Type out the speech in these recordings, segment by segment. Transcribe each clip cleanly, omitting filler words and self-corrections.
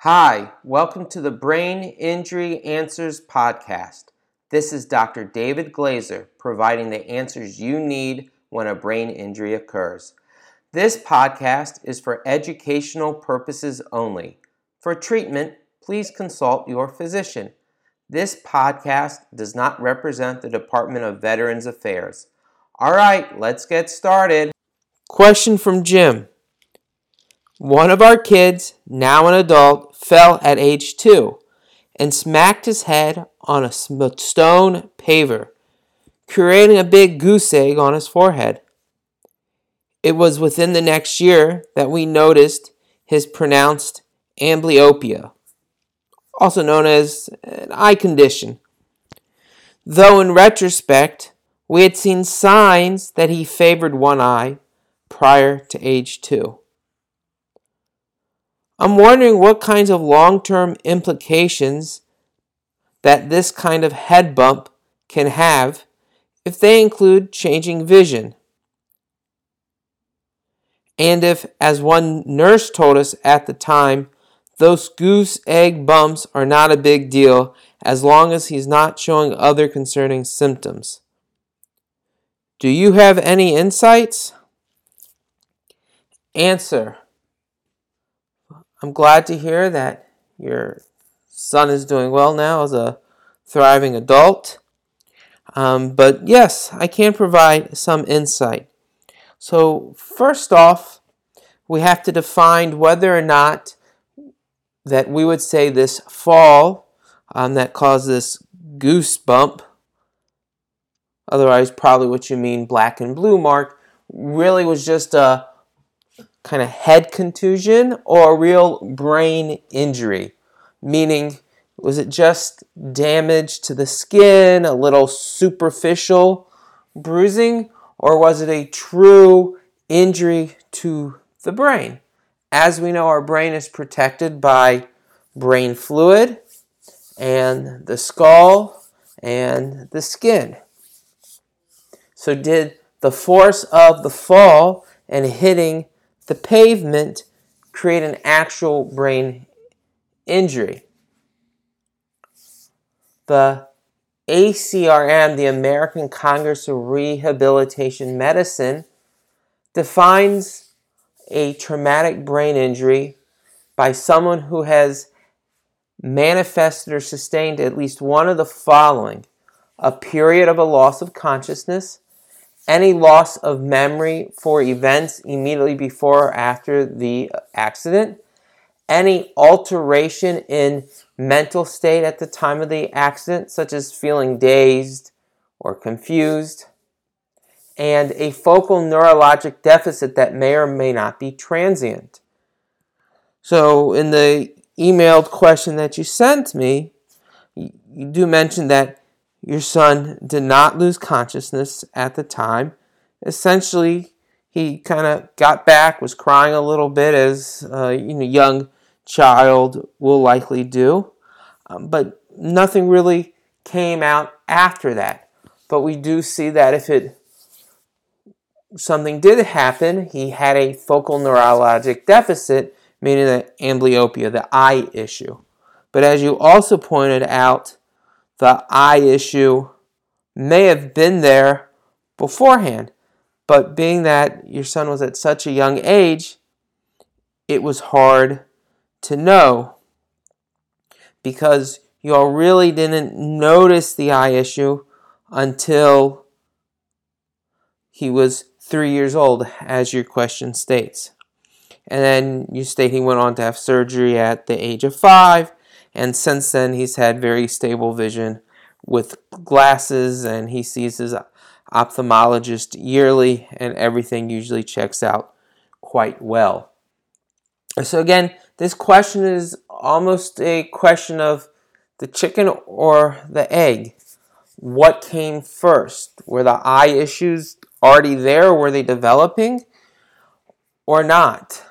Hi, welcome to the Brain Injury Answers podcast. This is Dr. David Glazer providing the answers you need when a brain injury occurs. This podcast is for educational purposes only. For treatment, please consult your physician. This podcast does not represent the Department of Veterans Affairs. All right, let's get started. Question from Jim. One of our kids, now an adult, fell at age 2 and smacked his head on a stone paver, creating a big goose egg on his forehead. It was within the next year that we noticed his pronounced amblyopia, also known as an eye condition. Though in retrospect, we had seen signs that he favored one eye prior to age 2. I'm wondering what kinds of long-term implications that this kind of head bump can have if they include changing vision. And if, as one nurse told us at the time, those goose egg bumps are not a big deal as long as he's not showing other concerning symptoms. Do you have any insights? Answer. I'm glad to hear that your son is doing well now as a thriving adult. But yes, I can provide some insight. So first off, we have to define whether or not that we would say this fall that caused this goose bump, otherwise probably what you mean black and blue mark, really was just a kind of head contusion or a real brain injury, meaning was it just damage to the skin, a little superficial bruising, or was it a true injury to the brain? As we know, our brain is protected by brain fluid and the skull and the skin. So did the force of the fall and hitting the pavement create an actual brain injury? The ACRM, the American Congress of Rehabilitation Medicine, defines a traumatic brain injury by someone who has manifested or sustained at least one of the following: a period of a loss of consciousness, any loss of memory for events immediately before or after the accident, any alteration in mental state at the time of the accident, such as feeling dazed or confused, and a focal neurologic deficit that may or may not be transient. So in the emailed question that you sent me, you do mention that your son did not lose consciousness at the time. Essentially, he kind of got back, was crying a little bit, as a young child will likely do. But nothing really came out after that. But we do see that if something did happen, he had a focal neurologic deficit, meaning the amblyopia, the eye issue. But as you also pointed out, the eye issue may have been there beforehand, but being that your son was at such a young age, it was hard to know because you all really didn't notice the eye issue until he was 3 years old, as your question states. And then you state he went on to have surgery at the age of 5, and since then he's had very stable vision with glasses, and he sees his ophthalmologist yearly, and everything usually checks out quite well. So again, this question is almost a question of the chicken or the egg. What came first? Were the eye issues already there? Were they developing or not?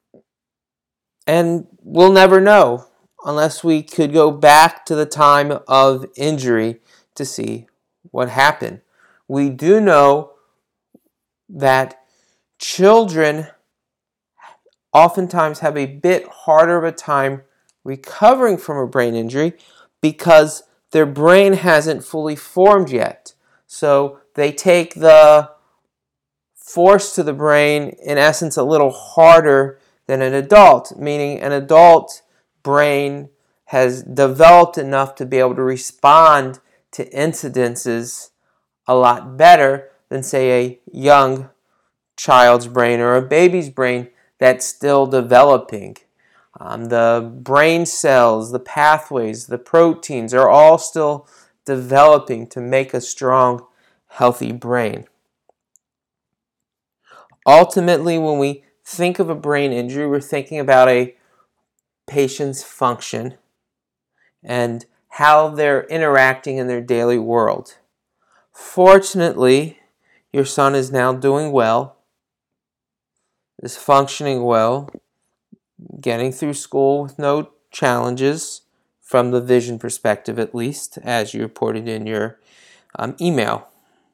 And we'll never know unless we could go back to the time of injury to see what happened. We do know that children oftentimes have a bit harder of a time recovering from a brain injury because their brain hasn't fully formed yet. So they take the force to the brain, in essence, a little harder than an adult, meaning an adult brain has developed enough to be able to respond to incidences a lot better than, say, a young child's brain or a baby's brain that's still developing. The brain cells, the pathways, the proteins are all still developing to make a strong, healthy brain. Ultimately, when we think of a brain injury, we're thinking about a patient's function and how they're interacting in their daily world. Fortunately, your son is now doing well, is functioning well, getting through school with no challenges, from the vision perspective at least, as you reported in your email.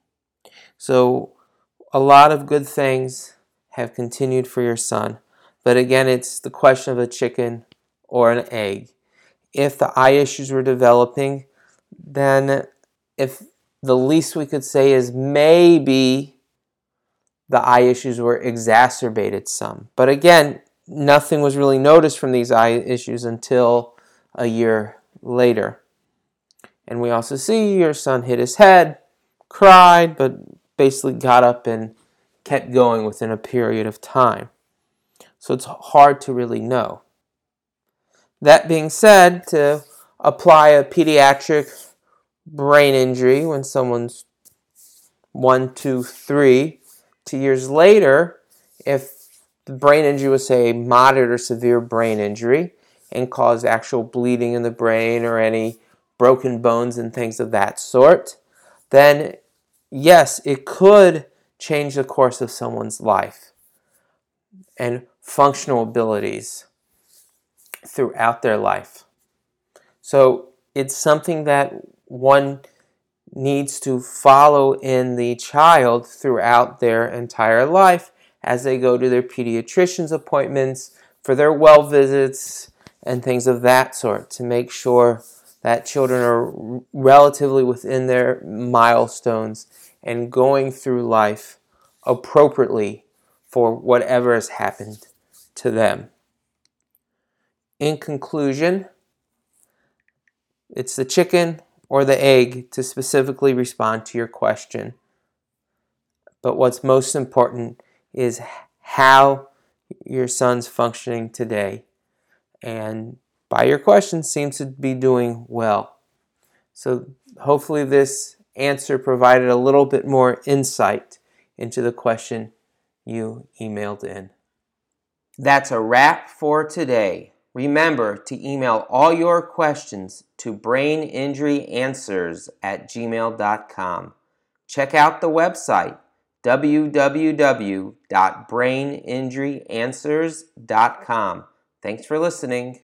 So a lot of good things have continued for your son. But again, it's the question of a chicken or an egg. If the eye issues were developing, then if the least we could say is maybe the eye issues were exacerbated some. But again, nothing was really noticed from these eye issues until a year later. And we also see your son hit his head, cried, but basically got up and kept going within a period of time. So it's hard to really know. That being said, to apply a pediatric brain injury when someone's 1, 2, 3, 2 years later, if the brain injury was, say, a moderate or severe brain injury and caused actual bleeding in the brain or any broken bones and things of that sort, then yes, it could change the course of someone's life and functional abilities throughout their life. So it's something that one needs to follow in the child throughout their entire life as they go to their pediatrician's appointments, for their well visits, and things of that sort, to make sure that children are relatively within their milestones and going through life appropriately for whatever has happened to them. In conclusion, it's the chicken or the egg to specifically respond to your question. But what's most important is how your son's functioning today. And by your question, seems to be doing well. So hopefully this answer provided a little bit more insight into the question you emailed in. That's a wrap for today. Remember to email all your questions to braininjuryanswers@gmail.com. Check out the website www.braininjuryanswers.com. Thanks for listening.